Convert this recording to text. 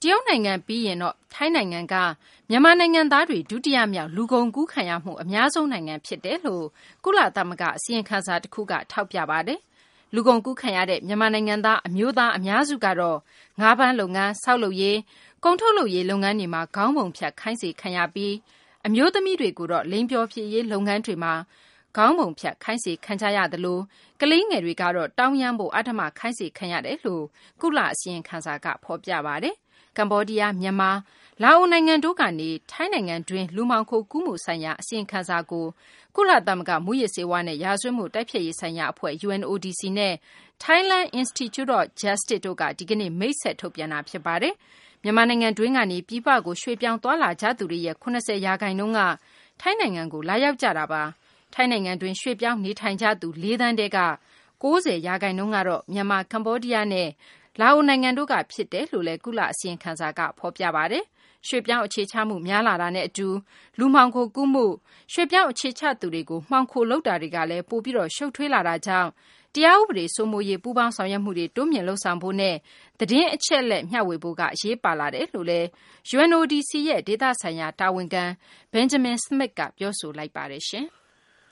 တရုတ်နိုင်ငံပြီးရင်တော့ထိုင်းနိုင်ငံကမြန်မာနိုင်ငံသားတွေဒုတိယမြောက်လူကုန်ကူးခံရမှုအများဆုံးနိုင်ငံဖြစ်တယ်လို့ကုလသမဂ္ဂအစည်းအဝေးခန်းစာတစ်ခုကထောက်ပြပါတယ်။လူကုန်ကူးခံရတဲ့မြန်မာနိုင်ငံသားအမျိုးသားအများစုကတော့ငါးပန်းလုပ်ငန်း၊ဆောက်လုပ်ရေး၊ကုန်ထုတ်လုပ်ရေးလုပ်ငန်းတွေမှာခေါင်းပုံဖြတ်ခိုင်းစေခံရပြီးအမျိုးသမီးတွေကိုတော့လိင်ပျော်ဖြေရေးလုပ်ငန်းတွေမှာခေါင်းပုံဖြတ်ခိုင်းစေခံကြရသလိုကလေးငယ်တွေကတော့တောင်းရမ်းဖို့အဓမ္မခိုင်းစေခံရတယ်လို့ကုလအစည်းအဝေးခန်းစာကဖော်ပြပါတယ်။ကမ္ဘောဒီးယား၊မြန်မာ၊လာအိုနိုင်ငံတို့ကနေထိုင်းနိုင်ငံတွင်းလူမှောင်ခိုကူးမှုဆိုင်ရာအစီရင်ခံစာကိုကုလသမဂ္ဂမူးယစ်ဆေးဝါးနဲ့ရာဇဝတ်မှုတိုက်ဖျက်ရေးဆိုင်ရာအဖွဲ့ UNODC နဲ့ Thailand Institute of Justice တို့ကဒီကနေ့မိတ်ဆက်ထုတ်ပြန်တာဖြစ်ပါတယ်။မြန်မာနိုင်ငံတွင်းကနေပြည်ပကိုရွှေ့ပြောင်းသွားလာကြသူတွေရဲ့80% ကထိုင်းနိုင်ငံကိုလာရောက်ကြတာပါ။ထိုင်းနိုင်ငံတွင်းရွှေ့ပြောင်းနေထိုင်ကြသူ4 သန်းထဲက90%ကတော့မြန်မာ၊ကမ္ဘောဒီးယားနဲ့လာအိုနိုင်ငံတို့ကဖြစ်တယ်လို့လည်းကုလအစီရင်ခံစာကဖော်ပြပါတယ်။ရွှေ့ပြောင်းအခြေချမှုများလာတာနဲ့အတူလူမှောင်ခိုကူးမှုရွှေ့ပြောင်းအခြေချသူတွေကိုမှောင်ခိုလုပ်တာတွေကလည်းပိုပြီးရှုပ်ထွေးလာတာကြောင့်တရားဥပဒေစိုးမိုးရေးပူးပေါင်းဆောင်ရွက်မှုတွေတိုးမြှင့်လုပ်ဆောင်ဖို့နဲ့သတင်းအချက်အလက်မျှဝေဖို့ကအရေးပါလာတယ်လို့လည်း UNODC ရဲ့ဒေသဆိုင်ရာတာဝန်ခံ Benjamin Smith ကပြောဆိုလိုက်ပါတယ်ရှင်။